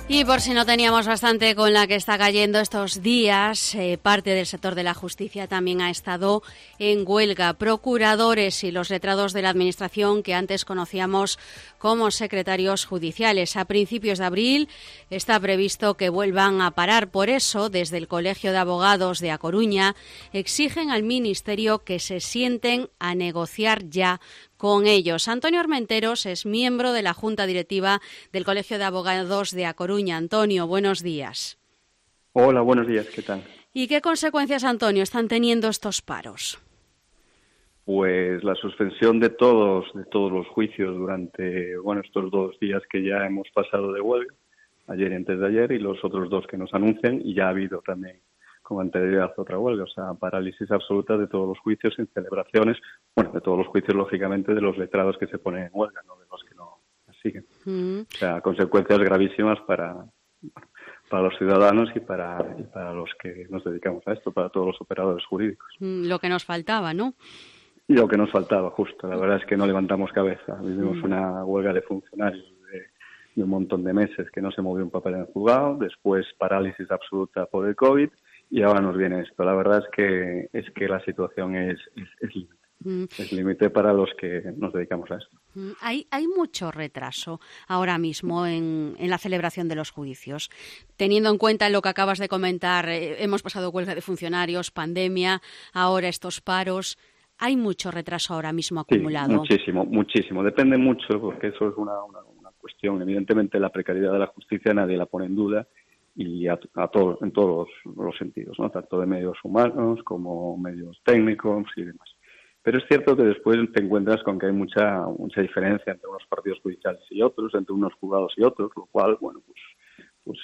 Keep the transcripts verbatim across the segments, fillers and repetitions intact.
Y por si no teníamos bastante con la que está cayendo estos días, eh, parte del sector de la justicia también ha estado en huelga. Procuradores y los letrados de la Administración que antes conocíamos como secretarios judiciales. A principios de abril está previsto que vuelvan a parar. Por eso, desde el Colegio de Abogados de A Coruña, exigen al Ministerio que se sienten a negociar ya con ellos. Antonio Armenteros es miembro de la Junta Directiva del Colegio de Abogados de A Coruña. Antonio, buenos días. Hola, buenos días, ¿qué tal? ¿Y qué consecuencias, Antonio, están teniendo estos paros? Pues la suspensión de todos, de todos los juicios durante, bueno, estos dos días que ya hemos pasado de huelga, ayer y antes de ayer, y los otros dos que nos anuncian, y ya ha habido también con anterioridad otra huelga, o sea, parálisis absoluta de todos los juicios sin celebraciones, bueno, de todos los juicios, lógicamente, de los letrados que se ponen en huelga, no de los que no siguen. Mm. O sea, consecuencias gravísimas para, para los ciudadanos y para, y para los que nos dedicamos a esto, para todos los operadores jurídicos. Lo que nos faltaba, ¿no? Y lo que nos faltaba, justo. La verdad es que no levantamos cabeza. Vivimos mm. una huelga de funcionarios de, de un montón de meses que no se movió un papel en el juzgado, después parálisis absoluta por el COVID, y ahora nos viene esto. La verdad es que es que la situación es, es, es límite. Mm. Es límite para los que nos dedicamos a esto. Mm. Hay, hay mucho retraso ahora mismo en, en la celebración de los juicios. Teniendo en cuenta lo que acabas de comentar, eh, hemos pasado huelga de funcionarios, pandemia, ahora estos paros. ¿Hay mucho retraso ahora mismo acumulado? Sí, muchísimo, muchísimo. Depende mucho, porque eso es una, una, una cuestión. Evidentemente, la precariedad de la justicia nadie la pone en duda, y a, a todo, en todos los, los sentidos, ¿no? Tanto de medios humanos como medios técnicos y demás. Pero es cierto que después te encuentras con que hay mucha mucha diferencia entre unos partidos judiciales y otros, entre unos juzgados y otros, lo cual, bueno, pues pues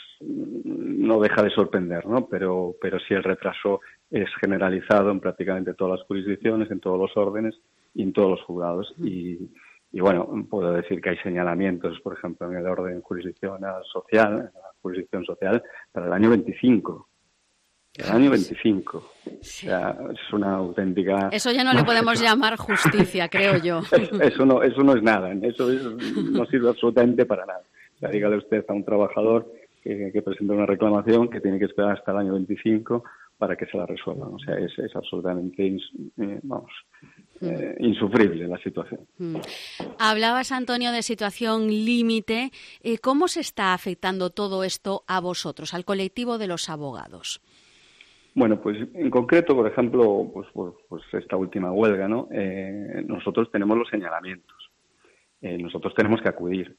no deja de sorprender, ¿no? Pero pero sí el retraso es generalizado en prácticamente todas las jurisdicciones, en todos los órdenes y en todos los juzgados. Mm. Y, y bueno, puedo decir que hay señalamientos, por ejemplo, en el orden jurisdiccional social, en la jurisdicción social, para el año veinticinco. El año veinticinco. Sí. O sea, es una auténtica... Eso ya no le podemos llamar justicia, creo yo. Eso, eso, no, eso no es nada, eso es, no sirve absolutamente para nada. O sea, dígale usted a un trabajador que, que presenta una reclamación que tiene que esperar hasta el año veinticinco para que se la resuelvan. O sea, es, es absolutamente, ins, eh, vamos, eh, insufrible la situación. Mm. Hablabas, Antonio, de situación límite. Eh, ¿Cómo se está afectando todo esto a vosotros, al colectivo de los abogados? Bueno, pues en concreto, por ejemplo, pues, pues, pues esta última huelga, ¿no? Eh, nosotros tenemos los señalamientos. Eh, nosotros tenemos que acudir.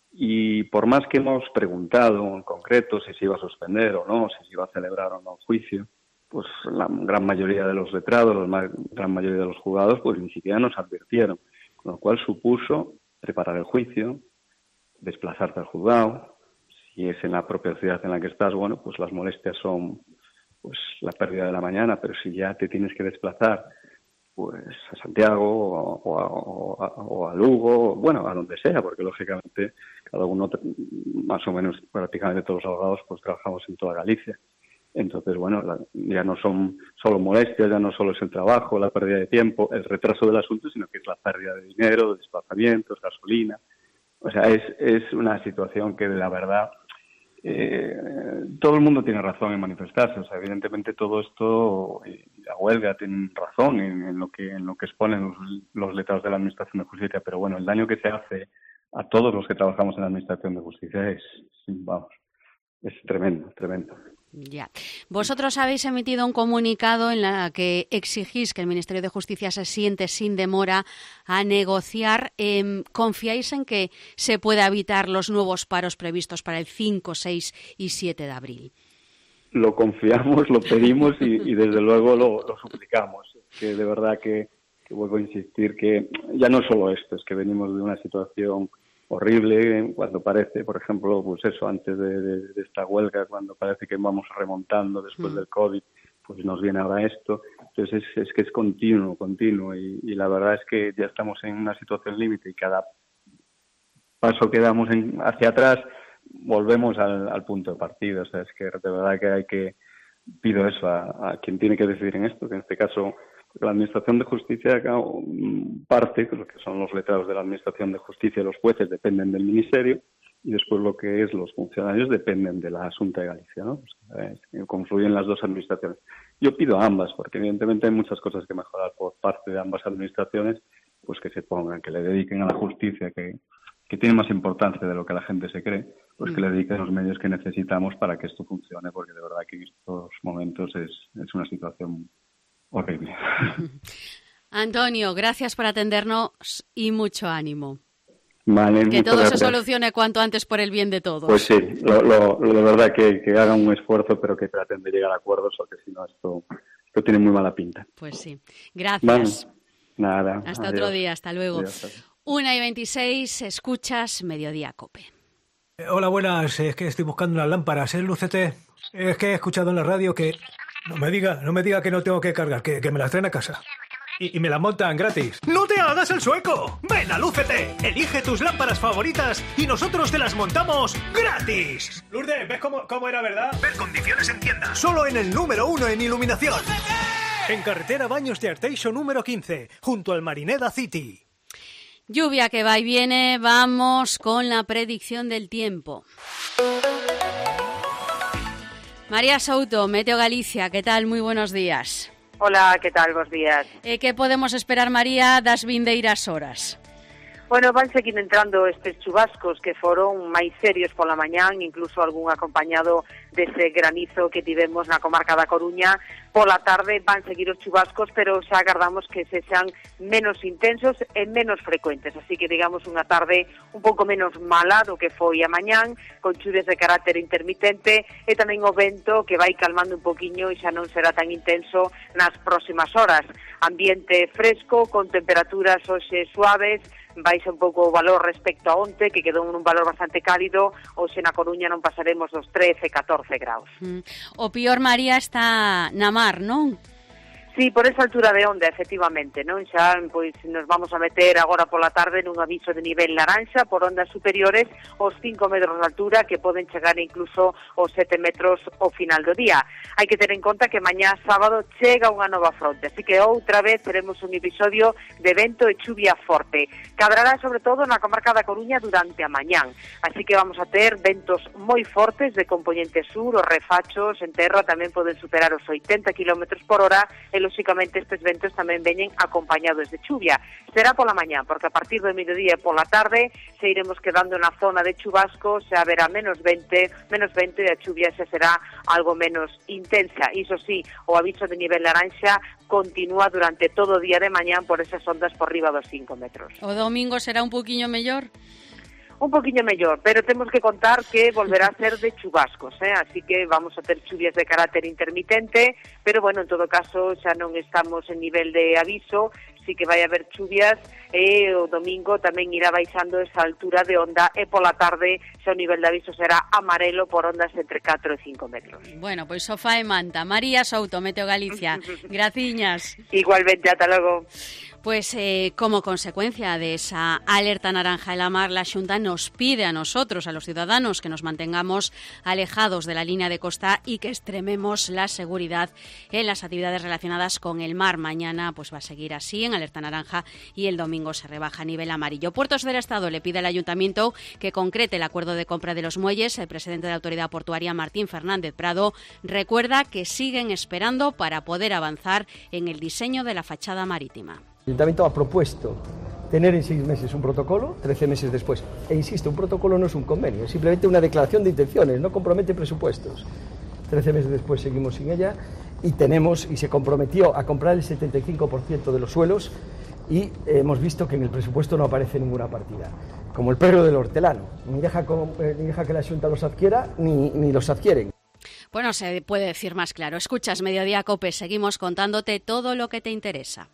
Y por más que hemos preguntado en concreto si se iba a suspender o no, si se iba a celebrar o no el juicio, pues la gran mayoría de los letrados, la ma- gran mayoría de los juzgados, pues ni siquiera nos advirtieron. Con lo cual supuso preparar el juicio, desplazarte al juzgado. Si es en la propia ciudad en la que estás, bueno, pues las molestias son pues la pérdida de la mañana, pero si ya te tienes que desplazar pues a Santiago o, o, a, o, a, o a Lugo, bueno, a donde sea, porque lógicamente cada uno, más o menos prácticamente todos los abogados, pues trabajamos en toda Galicia. Entonces, bueno, la, ya no son solo molestias, ya no solo es el trabajo, la pérdida de tiempo, el retraso del asunto, sino que es la pérdida de dinero, de desplazamientos, gasolina. O sea, es, es una situación que la verdad... Eh, todo el mundo tiene razón en manifestarse, o sea, evidentemente todo esto, eh, la huelga tiene razón en, en lo que en lo que exponen los, los letrados de la Administración de Justicia, pero bueno, el daño que se hace a todos los que trabajamos en la Administración de Justicia es, vamos, es tremendo, tremendo. Ya. Vosotros habéis emitido un comunicado en la que exigís que el Ministerio de Justicia se siente sin demora a negociar. Eh, ¿Confiáis en que se pueda evitar los nuevos paros previstos para el cinco, seis y siete de abril? Lo confiamos, lo pedimos y, y desde luego lo, lo suplicamos. Que de verdad que, que vuelvo a insistir que ya no es solo esto, es que venimos de una situación horrible, cuando parece, por ejemplo, pues eso, antes de, de, de esta huelga, cuando parece que vamos remontando después mm. del COVID, pues nos viene ahora esto. Entonces es, es que es continuo, continuo, y, y la verdad es que ya estamos en una situación límite y cada paso que damos en, hacia atrás volvemos al, al punto de partida. O sea, es que de verdad que hay que, pido eso a, a quien tiene que decidir en esto, que en este caso la Administración de Justicia, parte, que son los letrados de la Administración de Justicia y los jueces dependen del Ministerio, y después lo que es los funcionarios dependen de la Xunta de Galicia, ¿no? Pues, eh, confluyen las dos administraciones. Yo pido a ambas, porque evidentemente hay muchas cosas que mejorar por parte de ambas administraciones, pues que se pongan, que le dediquen a la justicia, que, que tiene más importancia de lo que la gente se cree, pues que le dediquen los medios que necesitamos para que esto funcione, porque de verdad que en estos momentos es, es una situación horrible. Antonio, gracias por atendernos y mucho ánimo. Vale, que todo gracias. se solucione cuanto antes por el bien de todos. Pues sí, lo, lo, lo de verdad que, que hagan un esfuerzo, pero que traten de llegar a acuerdos, porque si no esto, esto tiene muy mala pinta. Pues sí. Gracias. Vale. Nada. Hasta adiós. otro día, hasta luego. Adiós. Una y veintiséis, escuchas Mediodía Cope. Eh, hola, buenas. Es que estoy buscando unas lámparas, ¿eh, Lucete? Es que he escuchado en la radio que... No me diga, no me diga que no tengo que cargar, que, que me las traen a casa. Y, y me la montan gratis. ¡No te hagas el sueco! ¡Ven a Lúcete! Elige tus lámparas favoritas y nosotros te las montamos gratis. Lourdes, ¿ves cómo, cómo era, verdad? Ver condiciones en tienda. Solo en el número uno en iluminación. ¡Lúcete! En carretera Baños de Arteixo número quince, junto al Marineda City. Lluvia que va y viene, vamos con la predicción del tiempo. María Souto, Meteo Galicia, ¿qué tal? Muy buenos días. Hola, ¿qué tal? Bos días. Eh, que podemos esperar, María, das vindeiras horas? Bueno, van seguir entrando estes chubascos que foron máis serios pola mañán, incluso algún acompañado dese granizo que tivemos na comarca da Coruña. Pola tarde van seguir os chubascos, pero xa agardamos que se sean menos intensos e menos frecuentes. Así que, digamos, unha tarde un pouco menos mala do que foi a mañán, con chuvias de carácter intermitente e tamén o vento que vai calmando un poquiño e xa non será tan intenso nas próximas horas. Ambiente fresco, con temperaturas hoxe suaves, baixa un pouco o valor respecto a onte, que quedou nun valor bastante cálido. Hoxe na Coruña non pasaremos dos trece, catorce graus. Mm. O pior, María, está na mar, non? Sí, por esa altura de onda, efectivamente, non? Xa, pois, nos vamos a meter agora pola tarde nun aviso de nivel laranxa por ondas superiores aos cinco metros de altura, que poden chegar incluso aos sete metros ao final do día. Hai que ter en conta que mañá sábado chega unha nova fronte, así que outra vez teremos un episodio de vento e chuvia forte. Cadrará sobre todo na comarca da Coruña durante a mañán, así que vamos a ter ventos moi fortes de componente sur, os refachos en terra tamén poden superar os oitenta kilómetros por hora e lóxicamente estes ventos tamén veñen acompañados de chuvia. Será pola mañá, porque a partir do mediodía e pola tarde se iremos quedando na zona de chubasco, se haberá menos vente, menos vento e a chuvia xa será algo menos intensa. Iso sí, o aviso de nivel laranxa continúa durante todo o día de mañán por esas ondas por riba dos cinco metros. O domingo será un poquinho mellor? Un poquinho mellor, pero temos que contar que volverá a ser de chubascos, eh? Así que vamos a ter chuvias de carácter intermitente, pero bueno, en todo caso xa non estamos en nivel de aviso, sí que vai haber chuvias e o domingo tamén irá baixando esa altura de onda e pola tarde xa o nivel de aviso será amarelo por ondas entre catro e cinco metros. Bueno, pois sofá e manta. María Souto, Meteo Galicia. Graciñas. Igualmente, ata logo. Pues eh, como consecuencia de esa alerta naranja en la mar, la Xunta nos pide a nosotros, a los ciudadanos, que nos mantengamos alejados de la línea de costa y que extrememos la seguridad en las actividades relacionadas con el mar. Mañana pues va a seguir así, en alerta naranja, y el domingo se rebaja a nivel amarillo. Puertos del Estado le pide al Ayuntamiento que concrete el acuerdo de compra de los muelles. El presidente de la Autoridad Portuaria, Martín Fernández Prado, recuerda que siguen esperando para poder avanzar en el diseño de la fachada marítima. El Ayuntamiento ha propuesto tener en seis meses un protocolo, trece meses después. E insisto, un protocolo no es un convenio, es simplemente una declaración de intenciones, no compromete presupuestos. trece meses después seguimos sin ella y tenemos, y se comprometió a comprar el setenta y cinco por ciento de los suelos y hemos visto que en el presupuesto no aparece ninguna partida. Como el perro del hortelano, ni deja, con, eh, ni deja que la Xunta los adquiera ni, ni los adquieren. Bueno, se puede decir más claro. Escuchas Mediodía Cope, seguimos contándote todo lo que te interesa.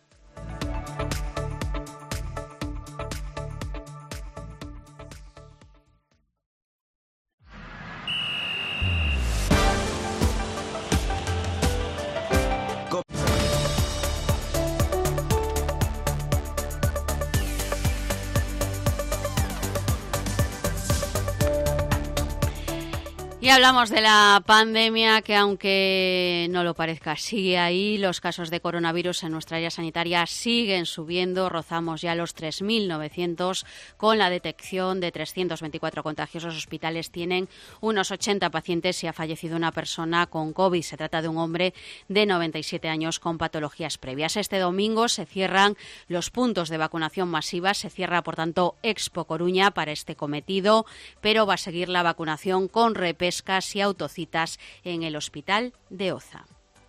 Y hablamos de la pandemia que, aunque no lo parezca, sigue ahí. Los casos de coronavirus en nuestra área sanitaria siguen subiendo. Rozamos ya los tres mil novecientos con la detección de trescientos veinticuatro contagios. Los hospitales tienen unos ochenta pacientes y ha fallecido una persona con COVID. Se trata de un hombre de noventa y siete años con patologías previas. Este domingo se cierran los puntos de vacunación masivas. Se cierra, por tanto, Expo Coruña para este cometido, pero va a seguir la vacunación con repescas y autocitas en el Hospital de Oza.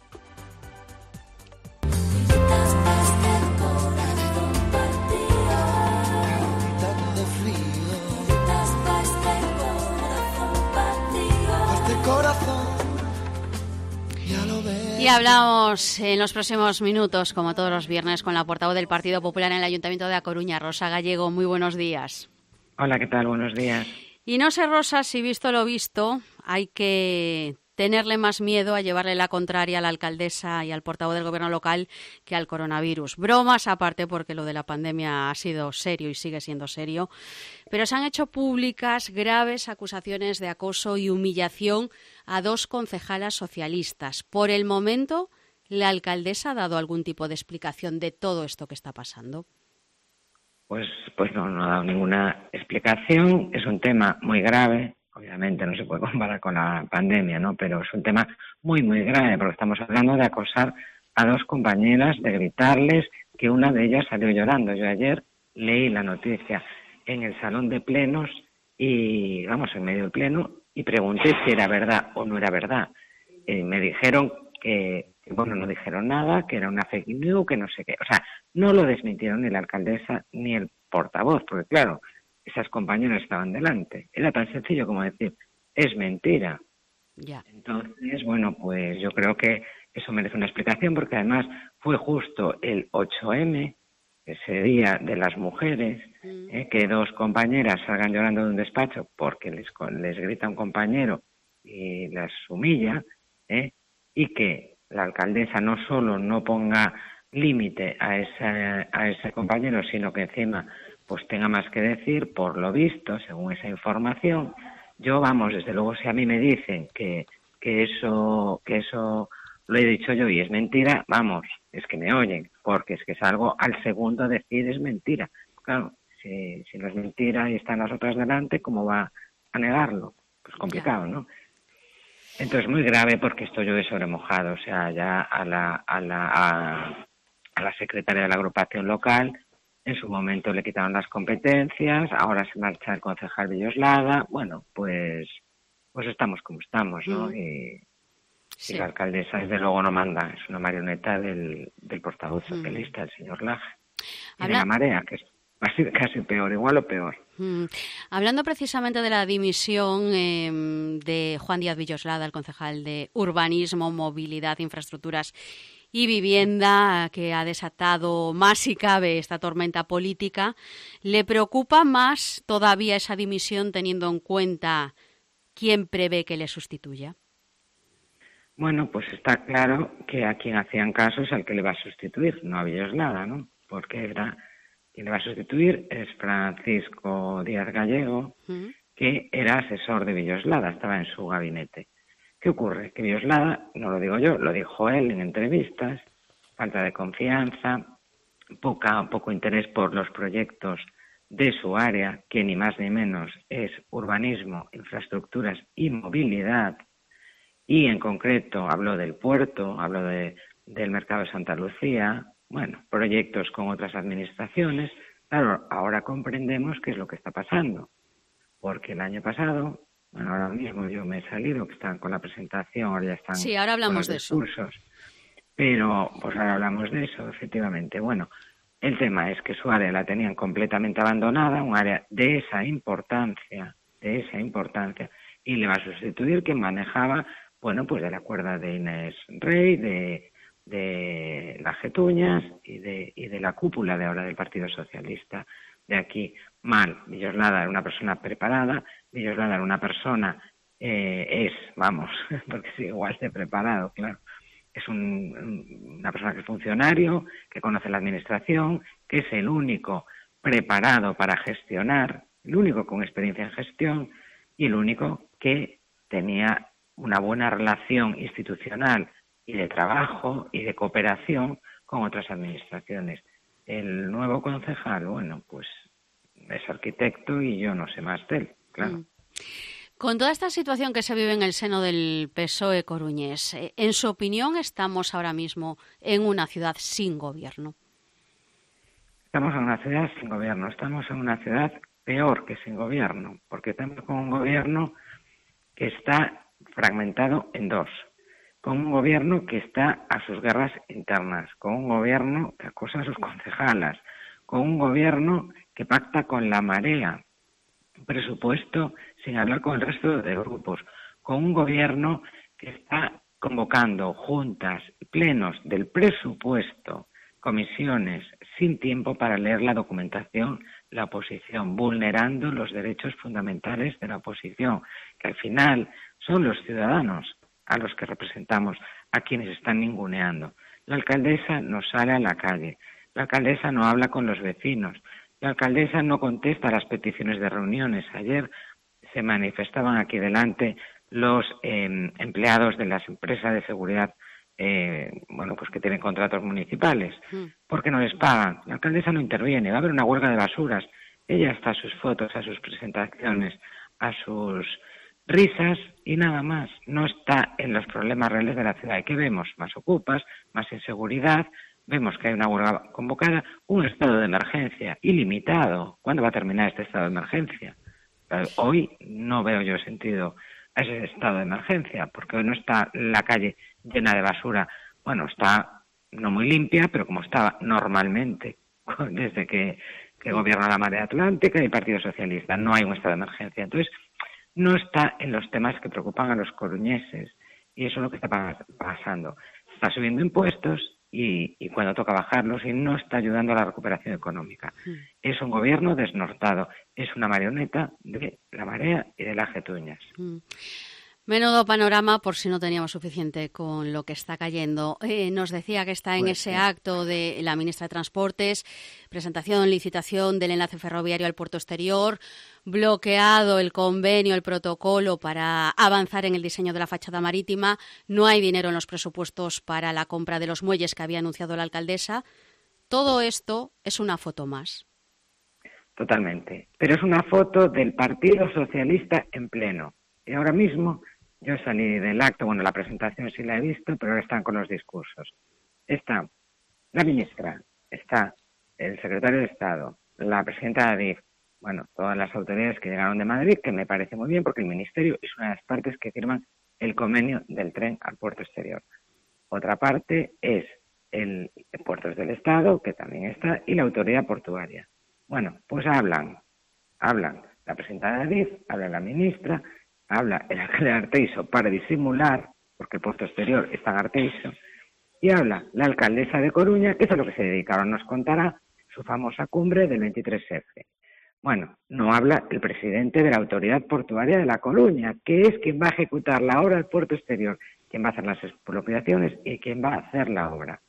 Y hablamos en los próximos minutos, como todos los viernes, con la portavoz del Partido Popular en el Ayuntamiento de A Coruña, Rosa Gallego. Muy buenos días. Hola, ¿qué tal? Buenos días. Y no sé, Rosa, si visto lo visto, hay que tenerle más miedo a llevarle la contraria a la alcaldesa y al portavoz del gobierno local que al coronavirus. Bromas aparte, porque lo de la pandemia ha sido serio y sigue siendo serio, pero se han hecho públicas graves acusaciones de acoso y humillación a dos concejalas socialistas. Por el momento, ¿la alcaldesa ha dado algún tipo de explicación de todo esto que está pasando? Pues, pues no, no ha dado ninguna explicación. Es un tema muy grave. Obviamente no se puede comparar con la pandemia, ¿no? Pero es un tema muy, muy grave, porque estamos hablando de acosar a dos compañeras, de gritarles, que una de ellas salió llorando. Yo ayer leí la noticia en el salón de plenos y, vamos, en medio del pleno, y pregunté si era verdad o no era verdad. Eh, me dijeron que, que, bueno, no dijeron nada, que era una fake news, que no sé qué. O sea, no lo desmintieron ni la alcaldesa ni el portavoz, porque claro, esas compañeras estaban delante. Era tan sencillo como decir, es mentira. Ya. Entonces, bueno, pues yo creo que eso merece una explicación, porque además fue justo el ocho eme, ese día de las mujeres, mm. eh, que dos compañeras salgan llorando de un despacho porque les, les grita un compañero y las humilla, eh, y que la alcaldesa no solo no ponga límite a ese, a ese compañero, sino que encima pues tenga más que decir, por lo visto, según esa información. Yo, vamos, desde luego, si a mí me dicen que, que eso que eso lo he dicho yo y es mentira, vamos, es que me oyen, porque es que salgo al segundo a decir es mentira. Claro, si, si no es mentira y están las otras delante, ¿cómo va a negarlo? Pues complicado, ¿no? Entonces, muy grave, porque esto llueve sobre mojado. O sea, ya a la, a la, a, a la secretaria de la agrupación local, en su momento le quitaron las competencias, ahora se marcha el concejal Villoslada. Bueno, pues pues estamos como estamos, ¿no? Mm. Y, sí. y la alcaldesa, desde luego, no manda, es una marioneta del, del portavoz socialista, mm. el señor Laje. Y Habla... de la Marea, que es casi, casi peor, igual o peor. Mm. Hablando precisamente de la dimisión eh, de Juan Díaz Villoslada, el concejal de Urbanismo, Movilidad, Infraestructuras y Vivienda, que ha desatado más si cabe esta tormenta política, ¿le preocupa más todavía esa dimisión teniendo en cuenta quién prevé que le sustituya? Bueno, pues está claro que a quien hacían caso es al que le va a sustituir, no a Villoslada, ¿no? Porque era quien le va a sustituir es Francisco Díaz Gallego, ¿Mm? que era asesor de Villoslada, estaba en su gabinete. ¿Qué ocurre? Que Villoslada, no lo digo yo, lo dijo él en entrevistas, falta de confianza, poca, poco interés por los proyectos de su área, que ni más ni menos es urbanismo, infraestructuras y movilidad, y en concreto habló del puerto, habló de, del mercado de Santa Lucía, bueno, proyectos con otras administraciones. Claro, ahora comprendemos qué es lo que está pasando, porque el año pasado... Bueno, ahora mismo yo me he salido, que están con la presentación, ahora ya están sí, ahora hablamos con los de discursos. Eso. Pero, pues ahora hablamos de eso, efectivamente. Bueno, el tema es que su área la tenían completamente abandonada, un área de esa importancia, de esa importancia, y le va a sustituir quien manejaba, bueno, pues de la cuerda de Inés Rey, de, de las Getuñas y de, y de la cúpula de ahora del Partido Socialista. De aquí, mal. Villoslada era una persona preparada, Villoslada era una persona, eh, es, vamos, porque es igual de preparado, claro, es un, una persona que es funcionario, que conoce la administración, que es el único preparado para gestionar, el único con experiencia en gestión y el único que tenía una buena relación institucional y de trabajo y de cooperación con otras administraciones. El nuevo concejal, bueno, pues es arquitecto y yo no sé más de él, claro. Mm. Con toda esta situación que se vive en el seno del P S O E coruñés, en su opinión, ¿estamos ahora mismo en una ciudad sin gobierno? Estamos en una ciudad sin gobierno, estamos en una ciudad peor que sin gobierno, porque estamos con un gobierno que está fragmentado en dos, con un gobierno que está a sus guerras internas, con un gobierno que acosa a sus concejalas, con un gobierno que pacta con la marea, presupuesto sin hablar con el resto de grupos, con un gobierno que está convocando juntas, plenos del presupuesto, comisiones, sin tiempo para leer la documentación, la oposición, vulnerando los derechos fundamentales de la oposición, que al final son los ciudadanos a los que representamos, a quienes están ninguneando. La alcaldesa no sale a la calle, la alcaldesa no habla con los vecinos, la alcaldesa no contesta a las peticiones de reuniones. Ayer se manifestaban aquí delante los eh, empleados de las empresas de seguridad, eh, bueno, pues que tienen contratos municipales, porque no les pagan. La alcaldesa no interviene, va a haber una huelga de basuras. Ella está a sus fotos, a sus presentaciones, a sus risas y nada más. No está en los problemas reales de la ciudad. ¿Y qué vemos? Más ocupas, más inseguridad. Vemos que hay una huelga convocada, un estado de emergencia ilimitado. ¿Cuándo va a terminar este estado de emergencia? Hoy no veo yo sentido a ese estado de emergencia, porque hoy no está la calle llena de basura. Bueno, está no muy limpia, pero como estaba normalmente desde que, que gobierna la Marea Atlántica y el Partido Socialista. No hay un estado de emergencia. Entonces, no está en los temas que preocupan a los coruñeses. Y eso es lo que está pasando. Está subiendo impuestos y, y cuando toca bajarlos, y no está ayudando a la recuperación económica. Mm. Es un gobierno desnortado, es una marioneta de la Marea y de las Getuñas. Mm. Menudo panorama, por si no teníamos suficiente con lo que está cayendo. Eh, nos decía que está en pues, ese sí. acto de la ministra de Transportes, presentación, licitación del enlace ferroviario al puerto exterior, bloqueado el convenio, el protocolo para avanzar en el diseño de la fachada marítima, no hay dinero en los presupuestos para la compra de los muelles que había anunciado la alcaldesa. Todo esto es una foto más. Totalmente, pero es una foto del Partido Socialista en pleno. Y ahora mismo yo salí del acto, bueno, la presentación sí la he visto, pero ahora están con los discursos. Está la ministra, está el secretario de Estado, la presidenta de Adif, bueno, todas las autoridades que llegaron de Madrid, que me parece muy bien porque el Ministerio es una de las partes que firman el convenio del tren al puerto exterior. Otra parte es el Puertos del Estado, que también está, y la autoridad portuaria. Bueno, pues hablan, hablan la presidenta de Adif, habla la ministra, habla el alcalde de Arteiso para disimular, porque el puerto exterior está en Arteiso, y habla la alcaldesa de Coruña, que es a lo que se dedica. Ahora nos contará su famosa cumbre del veintitrés efe. Bueno, no habla el presidente de la Autoridad Portuaria de La Coruña, que es quien va a ejecutar la obra del puerto exterior, quien va a hacer las expropiaciones y quien va a hacer la obra.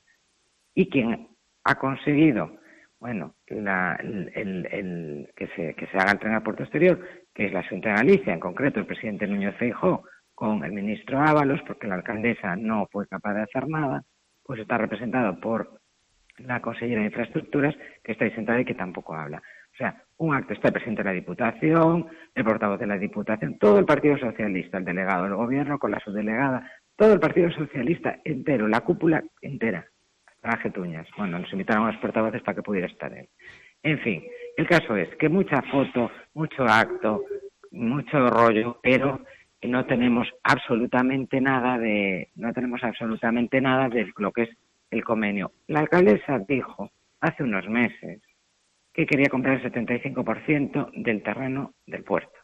Y quien ha conseguido, bueno, la, el, el, el, que, se, que se haga el tren al puerto exterior, que es la Xunta de Galicia, en concreto el presidente Núñez Feijóo, con el ministro Ábalos, porque la alcaldesa no fue capaz de hacer nada, pues está representado por la consellera de Infraestructuras, que está ahí sentada y que tampoco habla. O sea, un acto, está el presidente de la Diputación, el portavoz de la Diputación, todo el Partido Socialista, el delegado del Gobierno con la subdelegada, todo el Partido Socialista entero, la cúpula entera, hasta las Getuñas. Bueno, nos invitaron a los portavoces para que pudiera estar él. En fin, el caso es que mucha foto, mucho acto, mucho rollo, pero no tenemos absolutamente nada de, no tenemos absolutamente nada de lo que es el convenio. La alcaldesa dijo hace unos meses que quería comprar el setenta y cinco por ciento del terreno del puerto.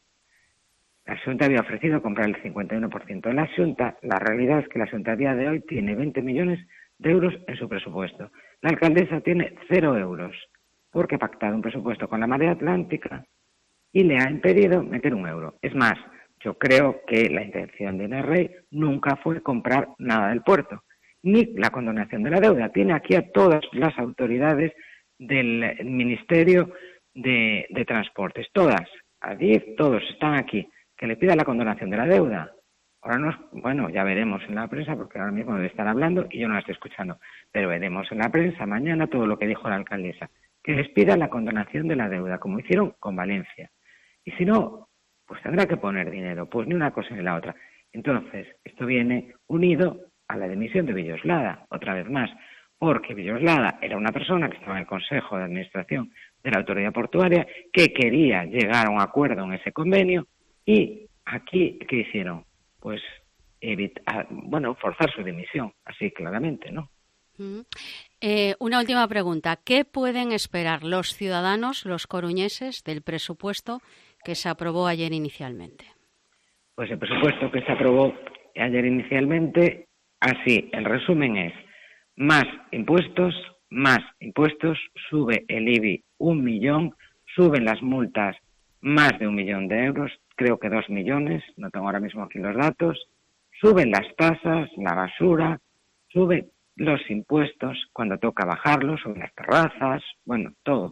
La Xunta había ofrecido comprar el cincuenta y uno por ciento. La Xunta, la realidad es que la Xunta a día de hoy tiene veinte millones de euros en su presupuesto. La alcaldesa tiene cero euros, porque ha pactado un presupuesto con la Marea Atlántica y le ha impedido meter un euro. Es más, yo creo que la intención de Inés Rey nunca fue comprar nada del puerto, ni la condonación de la deuda. Tiene aquí a todas las autoridades del Ministerio de, de Transportes, todas, Adif, todos están aquí, que le pida la condonación de la deuda. Ahora nos, bueno, ya veremos en la prensa, porque ahora mismo debe estar hablando y yo no la estoy escuchando, pero veremos en la prensa mañana todo lo que dijo la alcaldesa, que les pida la condonación de la deuda, como hicieron con Valencia. Y si no, pues tendrá que poner dinero, pues ni una cosa ni la otra. Entonces, esto viene unido a la dimisión de Villoslada, otra vez más, porque Villoslada era una persona que estaba en el Consejo de Administración de la Autoridad Portuaria, que quería llegar a un acuerdo en ese convenio, y aquí, ¿qué hicieron? Pues, evitar, bueno, forzar su dimisión, así claramente, ¿no? Mm. Eh, una última pregunta. ¿Qué pueden esperar los ciudadanos, los coruñeses, del presupuesto que se aprobó ayer inicialmente? Pues el presupuesto que se aprobó ayer inicialmente, así, el resumen es más impuestos, más impuestos, sube el I B I un millón, suben las multas más de un millón de euros, creo que dos millones, no tengo ahora mismo aquí los datos, suben las tasas, la basura, suben los impuestos cuando toca bajarlos, suben las terrazas, bueno, todo.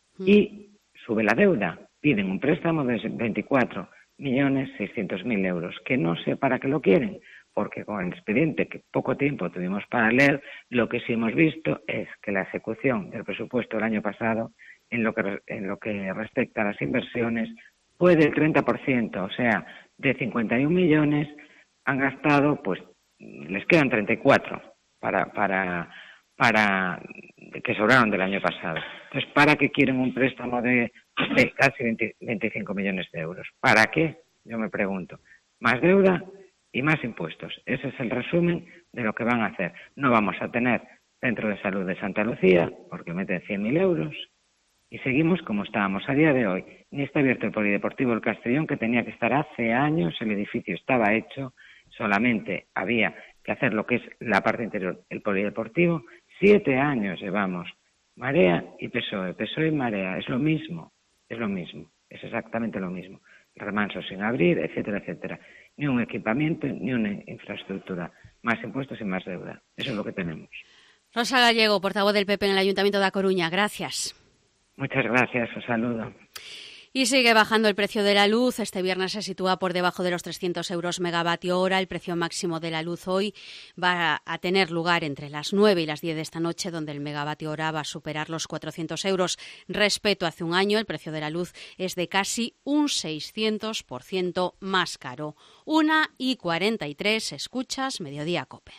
Y sube la deuda, piden un préstamo de veinticuatro millones seiscientos mil euros, que no sé para qué lo quieren, porque con el expediente que poco tiempo tuvimos para leer, lo que sí hemos visto es que la ejecución del presupuesto del año pasado, en lo que, en lo que respecta a las inversiones, fue del treinta por ciento, o sea, de cincuenta y un millones han gastado, pues les quedan treinta y cuatro para, para, para que sobraron del año pasado. Entonces, ¿para qué quieren un préstamo de, de casi veinte, veinticinco millones de euros? ¿Para qué? Yo me pregunto. Más deuda y más impuestos. Ese es el resumen de lo que van a hacer. No vamos a tener centro de salud de Santa Lucía, porque meten cien mil euros, y seguimos como estábamos a día de hoy. Ni está abierto el Polideportivo del Castellón, que tenía que estar hace años, el edificio estaba hecho, solamente había que hacer lo que es la parte interior, el Polideportivo. Siete años llevamos. Marea y P S O E. P S O E y Marea, es lo mismo, es lo mismo, es exactamente lo mismo. Remanso sin abrir, etcétera, etcétera. Ni un equipamiento, ni una infraestructura. Más impuestos y más deuda. Eso es lo que tenemos. Rosa Gallego, portavoz del P P en el Ayuntamiento de A Coruña. Gracias. Muchas gracias, un saludo. Y sigue bajando el precio de la luz. Este viernes se sitúa por debajo de los trescientos euros megavatio hora. El precio máximo de la luz hoy va a tener lugar entre las nueve y las diez de esta noche, donde el megavatio hora va a superar los cuatrocientos euros. Respecto a hace un año, el precio de la luz es de casi un seiscientos por ciento más caro. Una y cuarenta y tres, escuchas Mediodía COPE.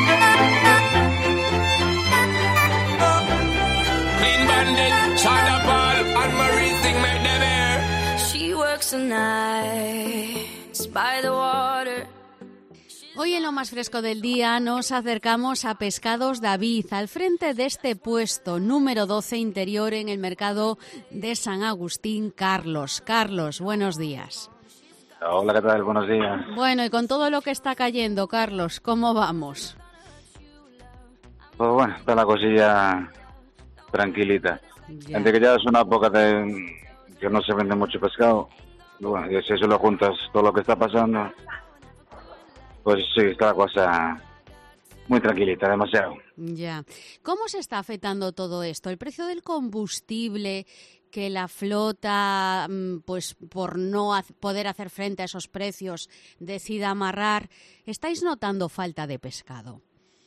Hoy en lo más fresco del día nos acercamos a Pescados David, al frente de este puesto número doce interior en el mercado de San Agustín. Carlos. Carlos, buenos días. Hola, ¿qué tal? Buenos días. Bueno, y con todo lo que está cayendo, Carlos, ¿cómo vamos? Pues bueno, está la cosilla tranquilita. Ya. Entre que ya es una época de que no se vende mucho pescado, y bueno, y si eso lo juntas todo lo que está pasando, pues sí, está la cosa muy tranquilita, demasiado. Ya. ¿Cómo se está afectando todo esto? ¿El precio del combustible, que la flota, pues por no poder hacer frente a esos precios, decida amarrar? ¿Estáis notando falta de pescado?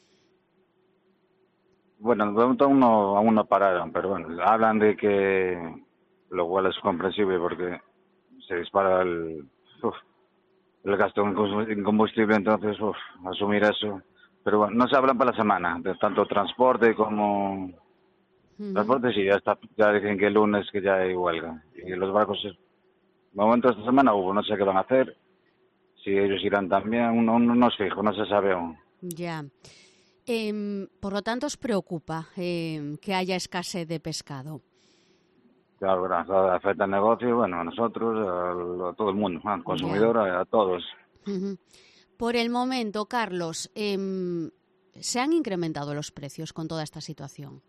Bueno, de momento aún no, aún no pararon, pero bueno, hablan de que, lo cual es comprensible porque se dispara el, uf, el gasto en combustible, entonces uf, asumir eso. Pero bueno, no se hablan para la semana, de tanto transporte como... Uh-huh. Transporte sí, ya está, ya dicen que el lunes que ya hay huelga. Y los barcos, de momento esta semana hubo, no sé qué van a hacer, si ellos irán también, uno, uno no es fijo, no se sabe aún. Ya. Eh, por lo tanto, ¿os preocupa eh, que haya escasez de pescado? Claro, verdad, afecta al negocio, bueno, a nosotros, a, a todo el mundo, al consumidor, a, a todos. Uh-huh. Por el momento, Carlos, eh, ¿se han incrementado los precios con toda esta situación?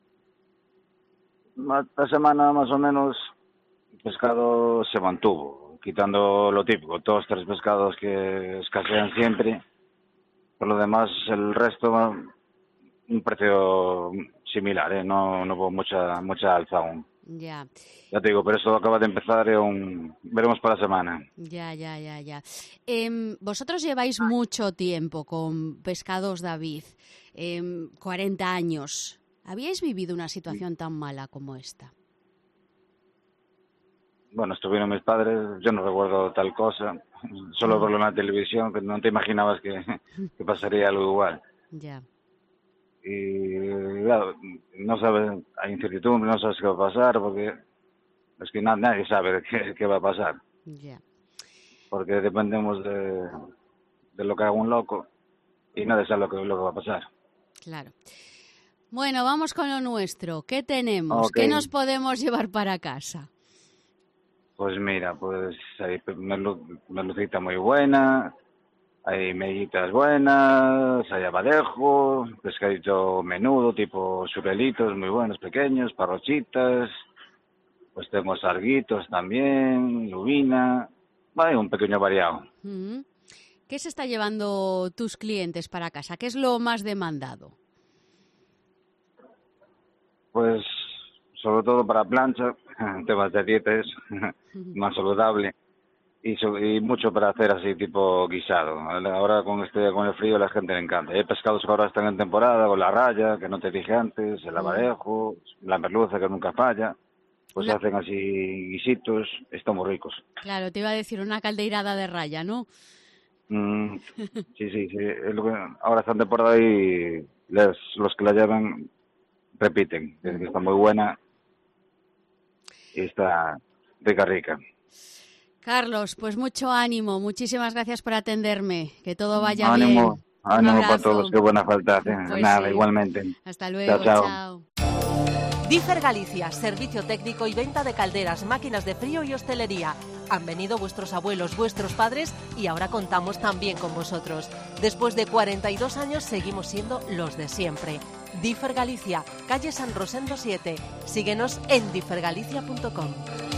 Esta semana, más o menos, el pescado se mantuvo, quitando lo típico, dos, tres pescados que escasean siempre. Por lo demás, el resto, un precio similar, ¿eh? No, no hubo mucha mucha alza aún. Ya. Ya te digo, pero eso acaba de empezar e un... veremos para la semana. Ya, ya, ya, ya. Eh, vosotros lleváis mucho tiempo con Pescados David, eh, cuarenta años. ¿Habíais vivido una situación tan mala como esta? Bueno, estuvieron mis padres, yo no recuerdo tal cosa, solo verlo en la televisión, que no te imaginabas que, que pasaría algo igual. Ya. Y claro, no sabes, hay incertidumbre, no sabes qué va a pasar, porque es que na- nadie sabe qué, qué va a pasar, Ya. porque dependemos de, de lo que haga un loco y nadie sabe lo que, lo que va a pasar. Claro. Bueno, vamos con lo nuestro. ¿Qué tenemos? Ok. ¿Qué nos podemos llevar para casa? Pues mira, pues hay merlu- merlucita muy buena, hay mellitas buenas, hay abadejo, pescadito menudo, tipo surelitos muy buenos, pequeños, parrochitas, pues tenemos sarguitos también, lubina, hay un pequeño variado. Mm. ¿Qué se está llevando tus clientes para casa? ¿Qué es lo más demandado? Pues sobre todo para plancha, temas de dieta es más saludable y, so- y mucho para hacer así tipo guisado. Ahora con este con el frío a la gente le encanta. Hay pescados que ahora están en temporada, con la raya, que no te dije antes, el abadejo, la merluza que nunca falla. Pues Una- hacen así guisitos, están muy ricos. Claro, te iba a decir una caldeirada de raya, ¿no? Mm, sí, sí, sí. Es lo que- ahora está en temporada y les, los que la llevan repiten. Dicen que está muy buena y está rica, rica. Carlos, pues mucho ánimo. Muchísimas gracias por atenderme. Que todo vaya Ánimo, bien. Un ánimo para abrazo. todos, qué buena falta hace. Pues Nada, sí. igualmente. Hasta luego. Chao, chao. Chao. Differ Galicia, servicio técnico y venta de calderas, máquinas de frío y hostelería. Han venido vuestros abuelos, vuestros padres y ahora contamos también con vosotros. Después de cuarenta y dos años seguimos siendo los de siempre. Differ Galicia, calle San Rosendo siete. Síguenos en differ galicia punto com.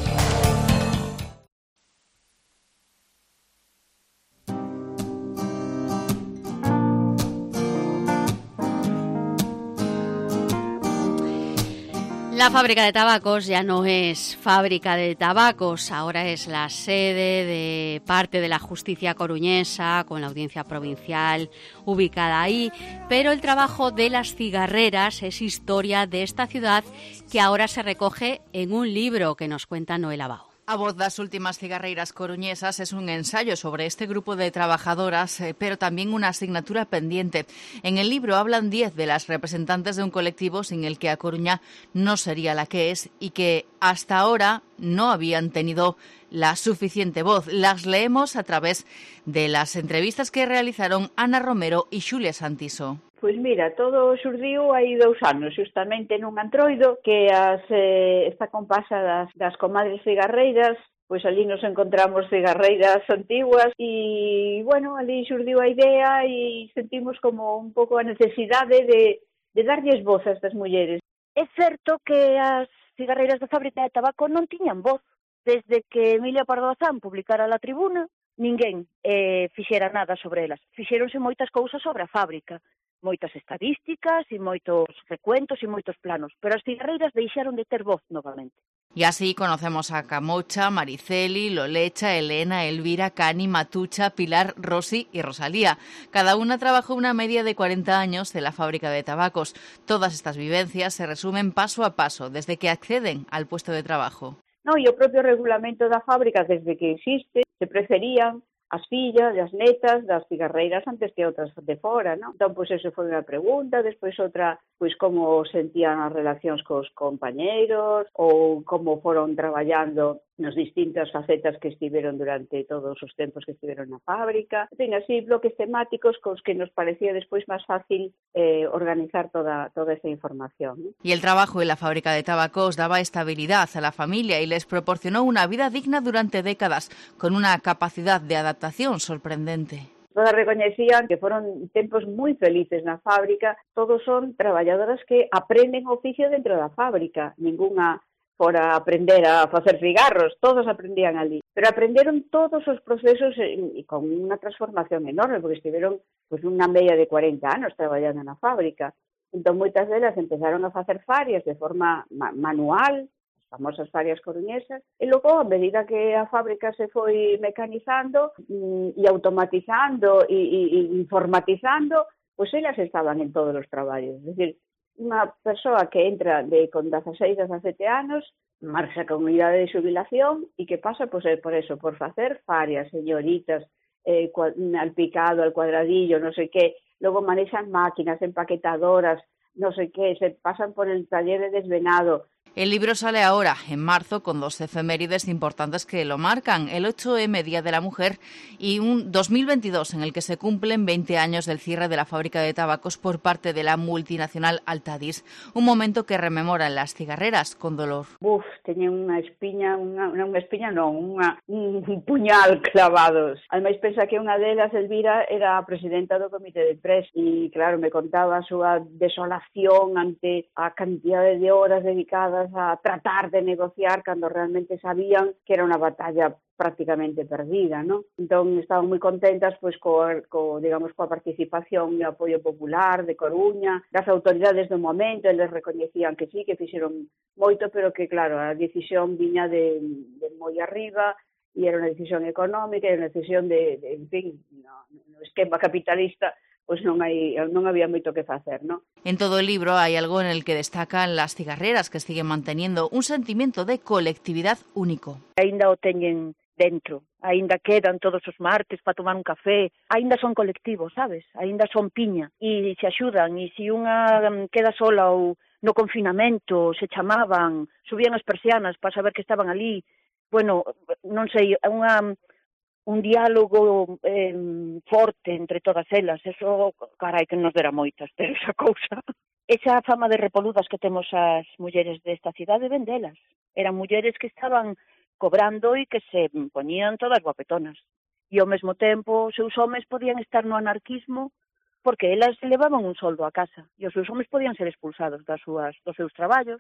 La fábrica de tabacos ya no es fábrica de tabacos, ahora es la sede de parte de la justicia coruñesa, con la audiencia provincial ubicada ahí, pero el trabajo de las cigarreras es historia de esta ciudad que ahora se recoge en un libro que nos cuenta Noel Abao. A voz das últimas cigarreiras coruñesas es un ensayo sobre este grupo de trabajadoras, eh, pero también una asignatura pendiente. En el libro hablan diez de las representantes de un colectivo sin el que A Coruña no sería la que es y que hasta ahora no habían tenido la suficiente voz. Las leemos a través de las entrevistas que realizaron Ana Romero y Xulia Santiso. Pois mira, todo xurdiu hai dous anos, justamente nun antroido que as, eh, esta compasa das, das comadres cigarreiras, pois ali nos encontramos cigarreiras antiguas e, bueno, ali xurdiu a idea e sentimos como un pouco a necesidade de, de darlles voz a estas mulleres. É certo que as cigarreiras da fábrica de tabaco non tiñan voz. Desde que Emilia Pardo Bazán publicara La Tribuna, ninguén eh, fixera nada sobre elas. Fixéronse moitas cousas sobre a fábrica, moitas estadísticas e moitos recuentos e moitos planos, pero as cigarreiras deixaron de ter voz novamente. Y así conocemos a Camocha, Mariceli, Lolecha, Elena, Elvira, Cani, Matucha, Pilar, Rosy y Rosalía. Cada una trabajó una media de cuarenta años en la fábrica de tabacos. Todas estas vivencias se resumen paso a paso, desde que acceden al puesto de trabajo. No, e o propio regulamento da fábrica, desde que existe, se preferían as fillas, as netas das cigarreiras antes que outras de fora, non? Entón, pois, eso foi unha pregunta, despois outra, pois, como sentían as relacións cos compañeiros, ou como foron traballando nas distintas facetas que estiveron durante todos os tempos que estiveron na fábrica. Ten así bloques temáticos cos que nos parecía despois máis fácil eh, organizar toda, toda esa información, ¿no? Y el trabajo en la fábrica de tabacos daba estabilidad a la familia y les proporcionó una vida digna durante décadas, con una capacidad de adaptación sorprendente. Todas recoñecían que foron tempos moi felices na fábrica. Todos son traballadoras que aprenden oficio dentro da fábrica. Ninguna fora aprender a facer cigarros, todos aprendían ali. Pero aprenderon todos os procesos e, e con unha transformación enorme, porque estiveron pues, unha media de cuarenta anos traballando na fábrica. Entón, moitas delas empezaron a facer farias de forma ma- manual, famosas farias coruñesas, e logo, a medida que a fábrica se foi mecanizando e automatizando e, e, e informatizando, pois elas estaban en todos os traballos. É dicir, unha persoa que entra de con dezaseis, dezasete anos, marcha con idade de xubilación e que pasa pois, por eso, por facer farias, señoritas, eh, al picado, al cuadradillo, no sei que, logo manexan máquinas, empaquetadoras, no sé qué, se pasan por el taller de desvenado. El libro sale ahora, en marzo, con dos efemérides importantes que lo marcan. El ocho eme, Día de la Mujer, y un dos mil veintidós, en el que se cumplen veinte años del cierre de la fábrica de tabacos por parte de la multinacional Altadis. Un momento que rememoran las cigarreras con dolor. Uf, teñen unha espiña, unha, unha espiña non, unha, un puñal clavados. Ademais, pensa que unha delas, Elvira, era a presidenta do comité de empresa e, claro, me contaba a súa desolación ante a cantidade de horas dedicadas a tratar de negociar cando realmente sabían que era unha batalla prácticamente perdida, ¿no? Entón estaban moi contentas pois co, co digamos coa participación e apoio popular de Coruña, das autoridades do momento, eles recoñecían que sí, que fixeron moito, pero que claro, a decisión viña de, de moi arriba e era unha decisión económica, era unha decisión de, de en fin, no, no esquema capitalista, pois non hai non había moito que facer, ¿no? En todo el libro hay algo en el que destacan las cigarreras, que siguen manteniendo un sentimiento de colectividad único. Ainda o teñen dentro, ainda quedan todos os martes para tomar un café, ainda son colectivos, sabes? Ainda son piña e se axudan, e se unha queda sola ou no confinamento se chamaban, subían as persianas para saber que estaban ali. Bueno, non sei, unha un diálogo eh, forte entre todas elas, eso, carai, que nos dera moitas, pero esa cousa. Esa fama de repoludas que temos as mulleres desta cidade ven delas. Eran mulleres que estaban cobrando e que se poñían todas guapetonas. E ao mesmo tempo, os seus homes podían estar no anarquismo porque elas levaban un soldo a casa e os seus homes podían ser expulsados das súas, dos seus traballos,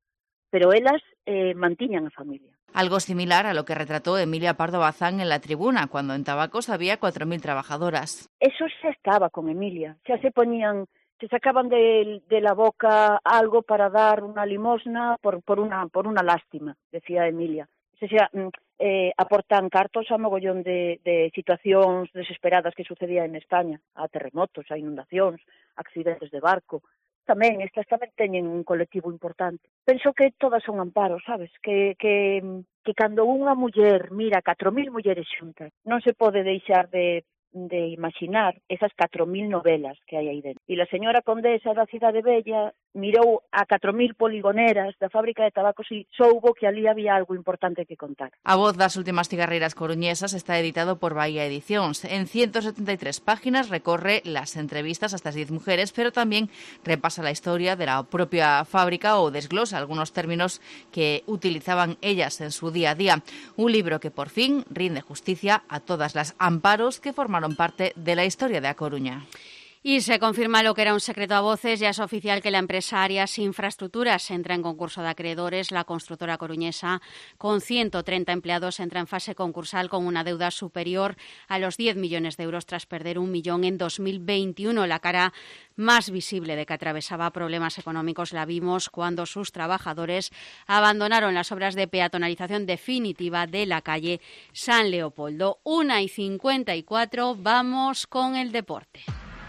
pero elas eh, mantiñan a familia. Algo similar a lo que retrató Emilia Pardo Bazán en La Tribuna, cuando en Tabacos había cuatro mil trabajadoras. Eso xa estaba con Emilia, xa se poñían, se sacaban de, de la boca algo para dar unha limosna por, por, una, por una lástima, decía Emilia. O sea, eh, aportan cartos a mogollón de, de situacións desesperadas que sucedía en España, a terremotos, a inundacións, accidentes de barco. Tamén, estas tamén teñen un colectivo importante. Penso que todas son amparos, sabes? Que, que, que cando unha muller mira catro mil mulleres xuntas, non se pode deixar de, de imaginar esas catro mil novelas que hai aí dentro. E a señora condesa da Cidade Bella mirou a catro mil poligoneras da fábrica de tabacos e soubo que ali había algo importante que contar. A voz das últimas cigarreras coruñesas está editado por Bahía Edicións. En ciento setenta y tres páginas recorre las entrevistas a estas diez mujeres, pero también repasa la historia de la propia fábrica o desglosa algunos términos que utilizaban ellas en su día a día. Un libro que por fin rinde justicia a todas las amparos que formaron parte de la historia de A Coruña. Y se confirma lo que era un secreto a voces. Ya es oficial que la empresa Arias Infraestructuras entra en concurso de acreedores. La constructora coruñesa, con ciento treinta empleados, entra en fase concursal con una deuda superior a los diez millones de euros tras perder un millón en dos mil veintiuno. La cara más visible de que atravesaba problemas económicos la vimos cuando sus trabajadores abandonaron las obras de peatonalización definitiva de la calle San Leopoldo. Una y cincuenta y cuatro, vamos con el deporte.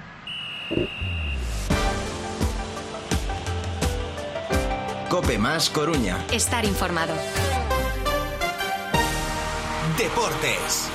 Cope Más Coruña. Estar informado. Deportes.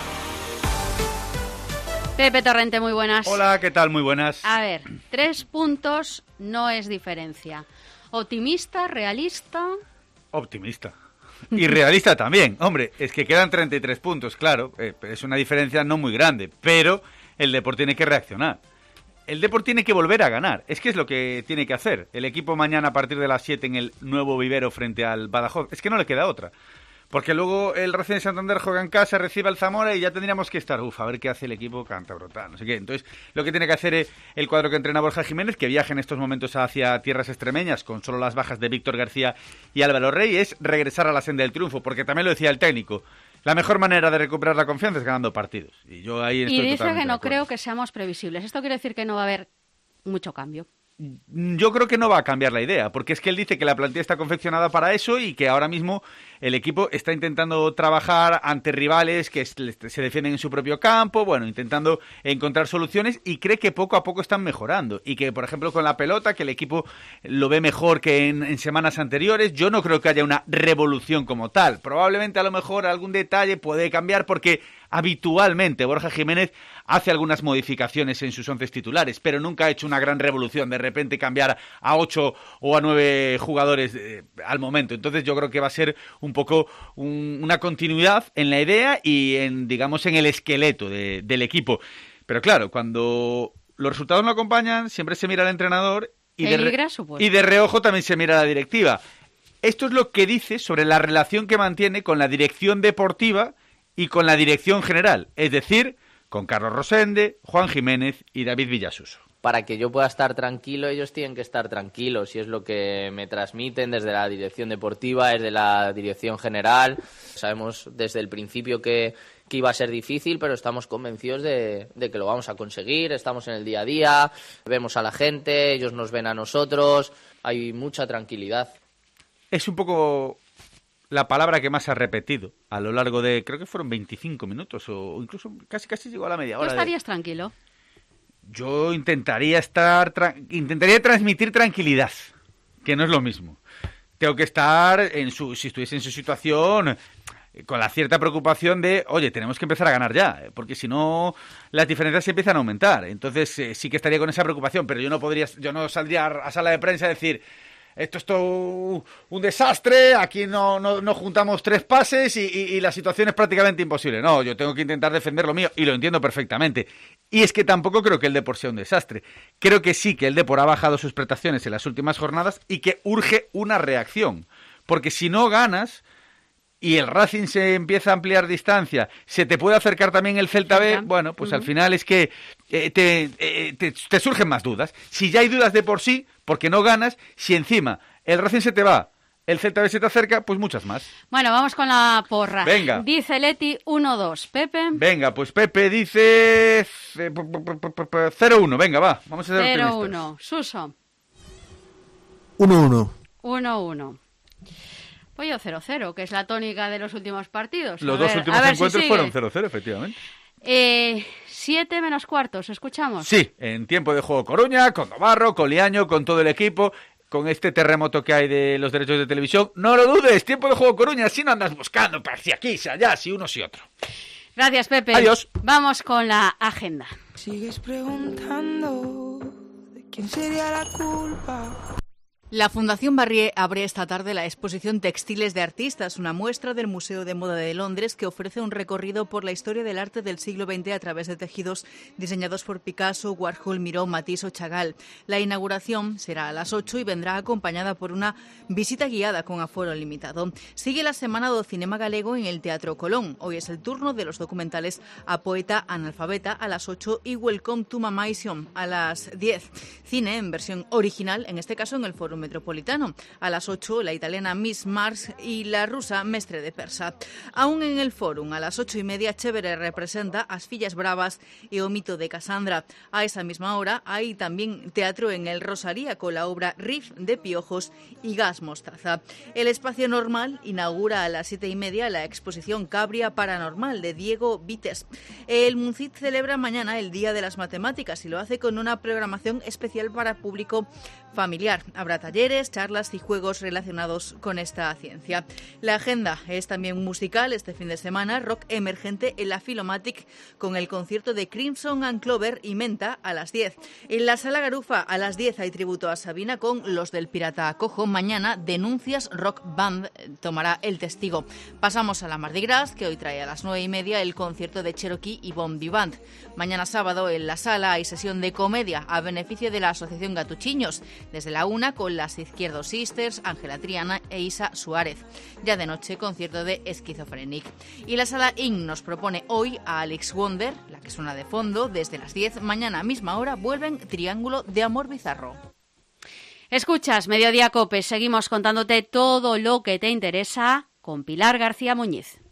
Pepe Torrente, muy buenas. Hola, ¿qué tal? Muy buenas. A ver, tres puntos no es diferencia. ¿Optimista, realista? Optimista. Y realista también. Hombre, es que quedan treinta y tres puntos, claro. Eh, es una diferencia no muy grande, pero el Depor tiene que reaccionar. El Depor tiene que volver a ganar. Es que es lo que tiene que hacer. El equipo mañana a partir de las siete en el nuevo Vivero frente al Badajoz. Es que no le queda otra. Porque luego el Racing de Santander juega en casa, recibe al Zamora y ya tendríamos que estar, uf, a ver qué hace el equipo cántabro, no sé qué. Entonces, lo que tiene que hacer es el cuadro que entrena Borja Jiménez, que viaja en estos momentos hacia tierras extremeñas con solo las bajas de Víctor García y Álvaro Rey, es regresar a la senda del triunfo, porque también lo decía el técnico. La mejor manera de recuperar la confianza es ganando partidos. Y yo ahí estoy Y dice totalmente que no de acuerdo. creo que seamos previsibles. Esto quiere decir que no va a haber mucho cambio. yo creo que no va a cambiar la idea, porque es que él dice que la plantilla está confeccionada para eso y que ahora mismo el equipo está intentando trabajar ante rivales que se defienden en su propio campo, bueno, intentando encontrar soluciones, y cree que poco a poco están mejorando y que, por ejemplo, con la pelota, que el equipo lo ve mejor que en, en semanas anteriores. Yo no creo que haya una revolución como tal. Probablemente a lo mejor algún detalle puede cambiar porque habitualmente Borja Jiménez hace algunas modificaciones en sus once titulares, pero nunca ha hecho una gran revolución, de repente cambiar a ocho o a nueve jugadores eh, al momento. Entonces yo creo que va a ser un poco un, una continuidad en la idea y en, digamos, en el esqueleto de, del equipo. Pero claro, cuando los resultados no acompañan, siempre se mira al entrenador y de, re- y de reojo también se mira a la directiva. Esto es lo que dice sobre la relación que mantiene con la dirección deportiva y con la dirección general, es decir, con Carlos Rosende, Juan Jiménez y David Villasuso. Para que yo pueda estar tranquilo, ellos tienen que estar tranquilos, y es lo que me transmiten desde la dirección deportiva, desde la dirección general. Sabemos desde el principio que, que iba a ser difícil, pero estamos convencidos de, de que lo vamos a conseguir. Estamos en el día a día, vemos a la gente, ellos nos ven a nosotros, hay mucha tranquilidad. Es un poco la palabra que más ha repetido a lo largo de, creo que fueron veinticinco minutos, o incluso casi casi llegó a la media hora. ¿Tú estarías de... tranquilo? Yo intentaría estar, tra... intentaría transmitir tranquilidad, que no es lo mismo. Tengo que estar, en su, si estuviese en su situación, con la cierta preocupación de, oye, tenemos que empezar a ganar ya, porque si no las diferencias se empiezan a aumentar. Entonces eh, sí que estaría con esa preocupación, pero yo no podría, yo no saldría a sala de prensa a decir, esto es todo un desastre, aquí no, no, no juntamos tres pases y, y, y la situación es prácticamente imposible. No, yo tengo que intentar defender lo mío y lo entiendo perfectamente. Y es que tampoco creo que el Depor sea un desastre. Creo que sí que el Depor ha bajado sus prestaciones en las últimas jornadas y que urge una reacción. Porque si no ganas y el Racing se empieza a ampliar distancia, se te puede acercar también el Celta B, bueno, pues uh-huh. al final es que eh, te, eh, te, te surgen más dudas. Si ya hay dudas de por sí, porque no ganas, si encima el Racing se te va, el Celta B se te acerca, pues muchas más. Bueno, vamos con la porra. Venga. Dice Leti uno dos. ¿Pepe? Venga, pues Pepe dice cero uno. Venga, va, vamos a ser optimistas. cero uno. Suso. uno uno. uno uno. Pues yo cero cero, que es la tónica de los últimos partidos. Los a dos ver, últimos encuentros si fueron cero cero, efectivamente. Eh, siete menos cuartos, ¿escuchamos? Sí, en tiempo de juego Coruña, con Navarro, con Liaño, con todo el equipo, con este terremoto que hay de los derechos de televisión. No lo dudes, tiempo de juego Coruña, si no andas buscando para si aquí, si allá, si uno, si otro. Gracias, Pepe. Adiós. Vamos con la agenda. Sigues preguntando de quién sería la culpa. La Fundación Barrié abre esta tarde la exposición Textiles de Artistas, una muestra del Museo de Moda de Londres que ofrece un recorrido por la historia del arte del siglo veinte a través de tejidos diseñados por Picasso, Warhol, Miró, Matisse o Chagall. La inauguración será a las ocho y vendrá acompañada por una visita guiada con aforo limitado. Sigue la Semana do Cinema Galego en el Teatro Colón. Hoy es el turno de los documentales A Poeta Analfabeta a las ocho y Welcome to Mamaision a las diez. Cine en versión original, en este caso en el Foro Metropolitano. A las ocho, la italiana Miss Mars y la rusa Mestre de Persa. Aún en el Fórum, a las ocho y media, Chévere representa As Fillas Bravas y O Mito de Casandra. A esa misma hora hay también teatro en el Rosalía con la obra Riff de Piojos y Gas Mostaza. El Espacio Normal inaugura a las siete y media la exposición Cabria Paranormal de Diego Vites. El Muncit celebra mañana el Día de las Matemáticas y lo hace con una programación especial para público familiar. Habrá talleres, charlas y juegos relacionados con esta ciencia. La agenda es también musical este fin de semana, rock emergente en la Filomatic con el concierto de Crimson and Clover y Menta a las diez. En la Sala Garufa a las diez hay tributo a Sabina con Los del Pirata Cojo. Mañana Denuncias Rock Band tomará el testigo. Pasamos a la Mardi Gras, que hoy trae a las nueve y media el concierto de Cherokee y Bondi Band. Mañana sábado en la sala hay sesión de comedia a beneficio de la Asociación Gatuchiños, desde la una con las Izquierdo Sisters, Ángela Triana e Isa Suárez. Ya de noche, concierto de Esquizofrenic. Y la sala I N nos propone hoy a Alex Wonder, la que suena de fondo, desde las diez. Mañana a misma hora vuelven Triángulo de Amor Bizarro. Escuchas Mediodía Cope, seguimos contándote todo lo que te interesa con Pilar García Muñiz.